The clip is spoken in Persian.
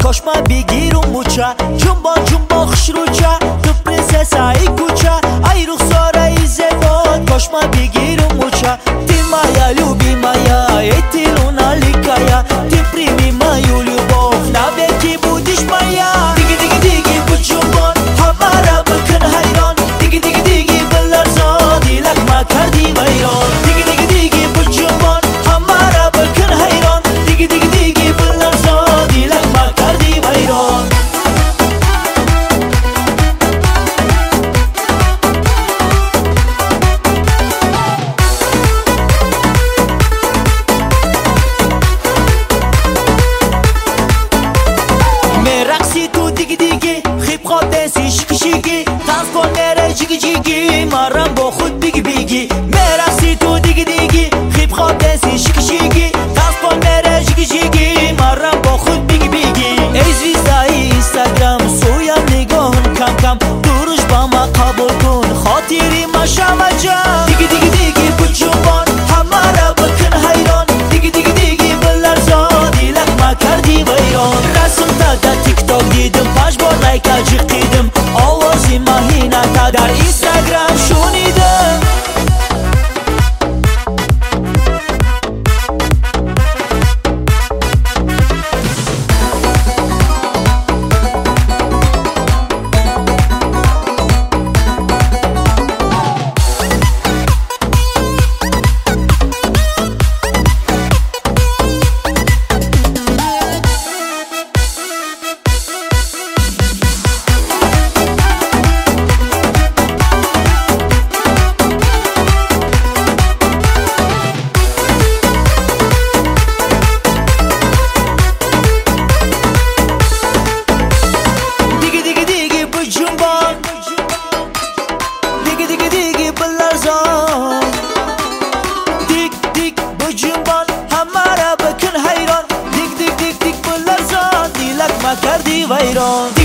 کاش من بگیرم موچه جنبا خشروچه تو پرنسس ای کوچه ای رخساره ای زباد کاش من بگیرم موچه تی مایا لوبی مایا ای تی لونا لیکایا تی پریمی مایو любов навеки будешь моя دیگی دیگی دیگی بود جنبان همه را بکن حیران دیگی دیگی دیگی بلرزان دیلک ما کردی ویران دیگی دیگی دیگی بود جنبان همه را بکن حیران دیگی دیگی دیگی بلرزان دیلک ما کردی ویران مرم با خود بیگی بیگی مرسی تو دیگی دیگی خیب خواب دنسی شکی شکی تاسپان مره جگی جگی مرم با خود بیگی بیگی ای زویزدای اینستاگرام سویم نگاهن کم کم دروش با ما قبول کن خاطری ما شما جان دیگی دیگی دیگی بود جنبان همه را بکن حیران دیگی دیگی دیگی بلرزان دیلک ما کردی ویران رسم تا تیک تاک دیدم 5 بار لایکا جقیدم آوازی ماهینا تا در اینستاگرام شنیدم کردی ویران